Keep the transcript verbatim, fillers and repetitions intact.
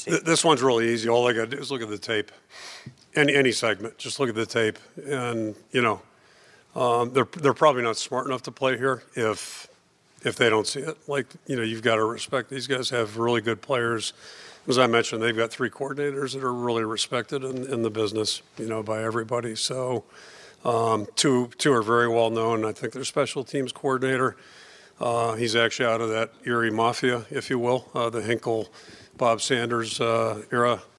Th- This one's really easy. All I got to do is look at the tape. Any any segment, just look at the tape, and you know, um, they're they're probably not smart enough to play here if if they don't see it. Like you know, you've got to respect these guys. Have really good players. As I mentioned, they've got three coordinators that are really respected in, in the business, you know, by everybody. So um, two two are very well known. I think their special teams coordinator. Uh, he's actually out of that Erie Mafia, if you will, uh, the Hinkle, Bob Sanders uh, era